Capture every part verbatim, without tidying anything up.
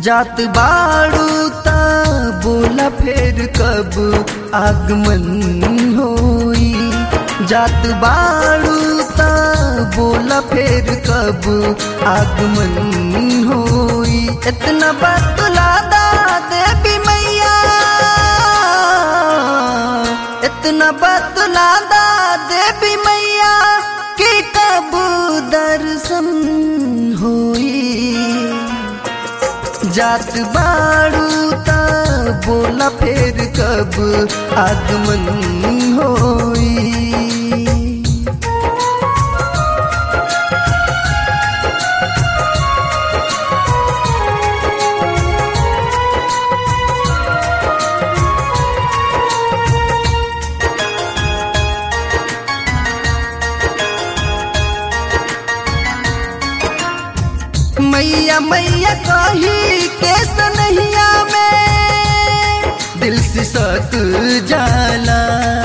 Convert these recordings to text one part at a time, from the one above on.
जात बाड़ू ता बोला फिर कब आगमन होई। जात बाड़ू ता बोला फिर कब आगमन होई। इतना बतला दा देवी मैया, इतना बतला दा देवी मैया कि कब दर्शन होई। जात बाड़ू ता बोला फिर कब आगमन होई। मैया मैया कही के सनहिया में दिल से सत जाला।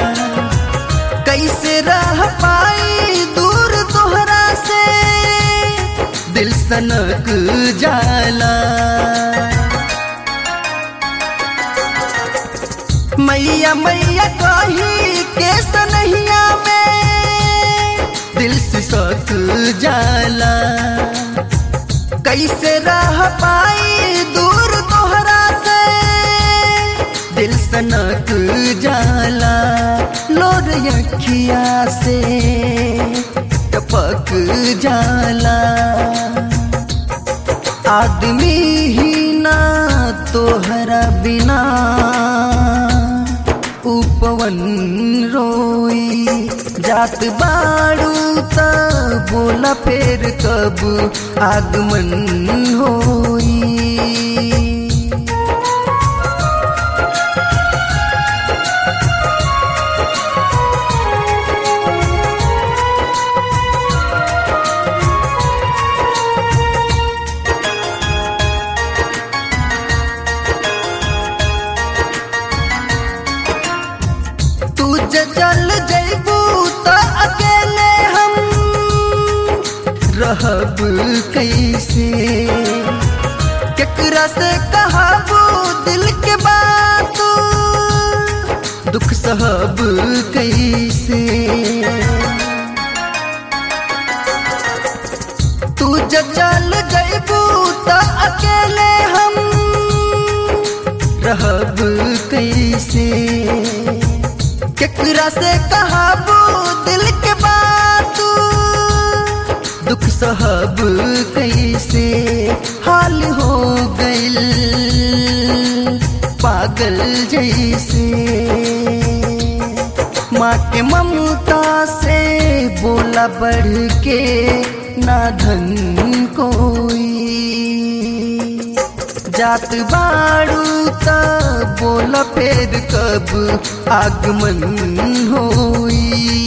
कैसे रह पाई दूर तोहरा से दिल सनक जाला। मैया मैया कही के सनहिया में दिल से सत जाला। कैसे रह पाई दूर तोहरा से दिल सनक जाला। लोर अखिया से टपक जाला। आदमी ही ना तोहरा बिना उपवन रोई। जात बाड़ू ता बोला फिर कब आगमन होई। तू जल जैबू तो अकेले हम रहब कैसे। केकरा से कहबू दिल के बात दुख सहब कैसे। तू जल जैबू तो अकेले हम रहब कैसे। केकरा से कहबू दिल के बात दुख सहब कैसे। हाल हो गइल पागल जैसे। माँ के ममता से बोला बढ़ के ना धन कोई। जात बाड़ू ता बोला फिर कब आगमन होई।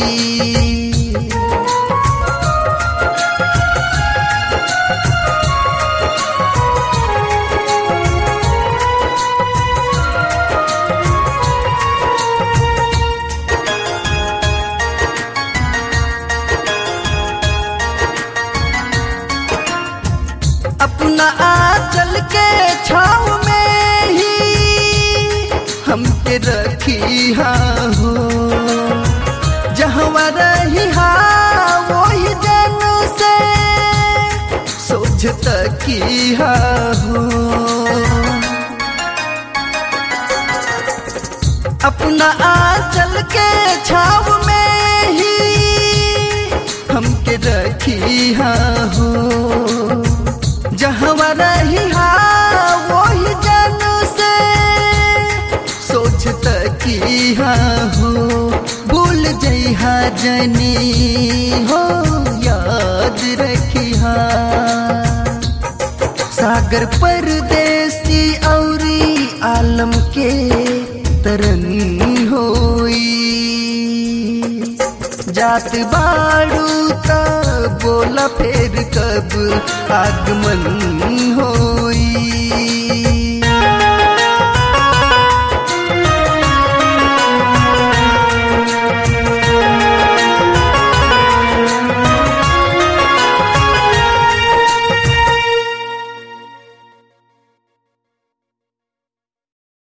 अपना आंचल के छाव में ही हमके रखी हो। जहाँ रही हा वही जन से सोच तकी हो। अपना आंचल के छाव में ही हमके रखी हो। जहाँ रही हा वही जन से सोच तकी हो। भूल जइहा जनी हो याद रखिहा। सागर परदेसी औरी आलम के तरन होई। जात बाड़ू ता बोला फिर कब आगमन हो।